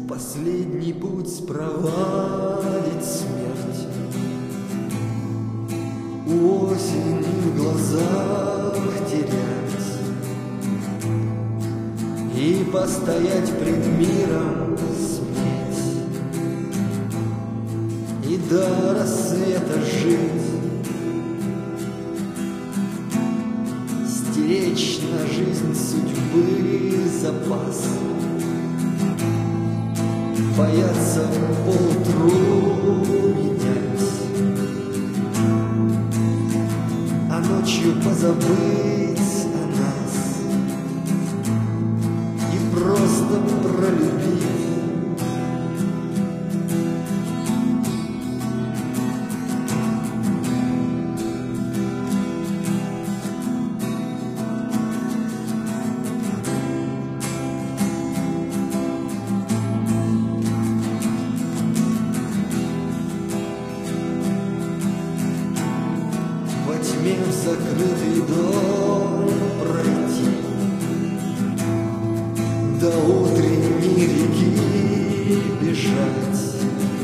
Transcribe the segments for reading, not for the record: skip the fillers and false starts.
последний путь проводит смерть. Осень в глазах терять и постоять пред миром сметь, и до рассвета жить, стеречь на жизнь судьбы запас, бояться поутру менять, а ночью позабыть о нас и просто пролюбить. Во тьме в закрытый дом пройти, до утренней реки бежать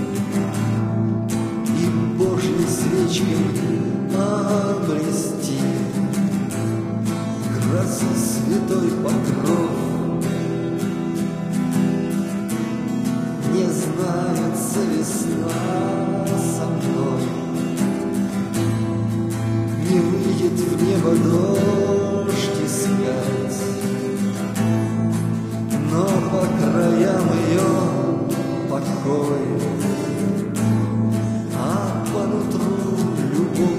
и Божьей свечкой обрести красу святой покров. Не знается весна со мной, не выйдет в небо дождь искать, но по краям ее покой, а по нутру любовь.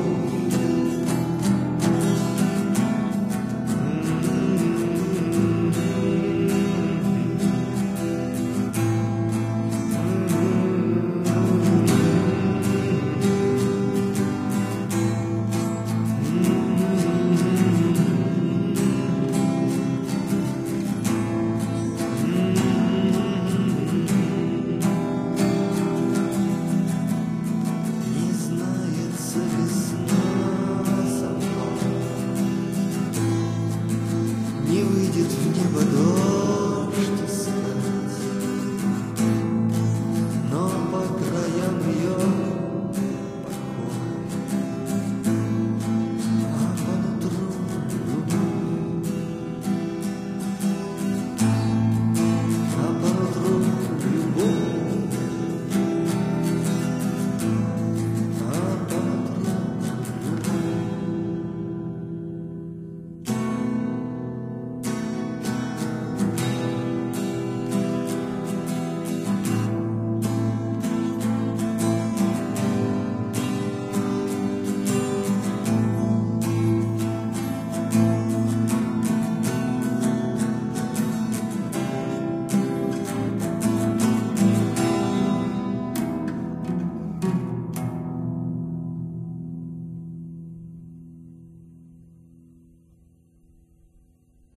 Не выйдет в небо дождь.